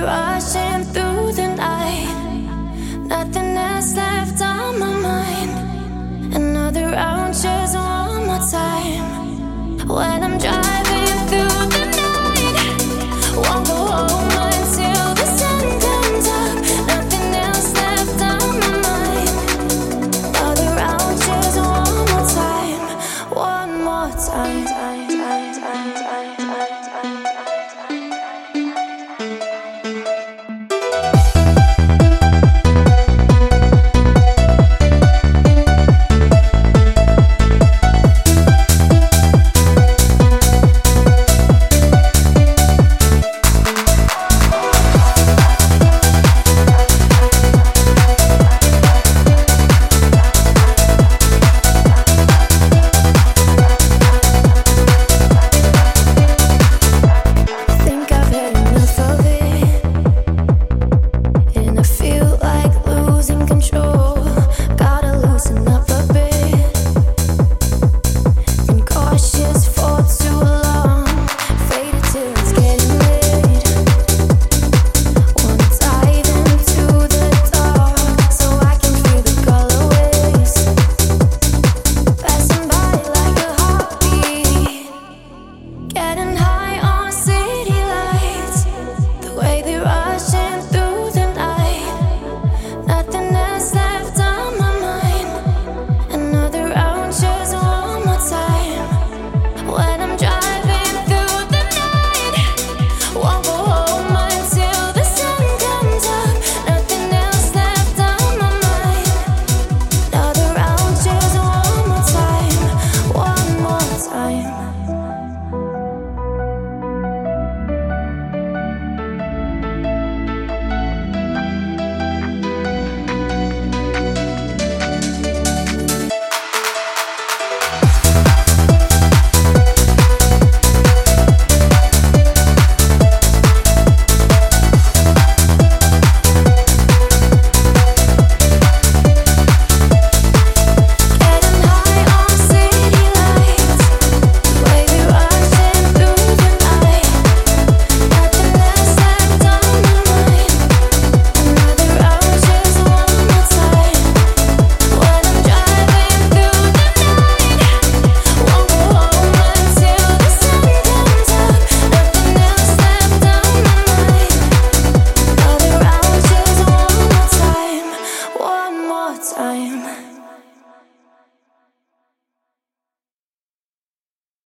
rushing through the night. Nothing else left on my mind. Another round, just one more time. When I'm driving through the night, won't go home until the sun comes up. Nothing else left on my mind. Another round, just one more time. One more time.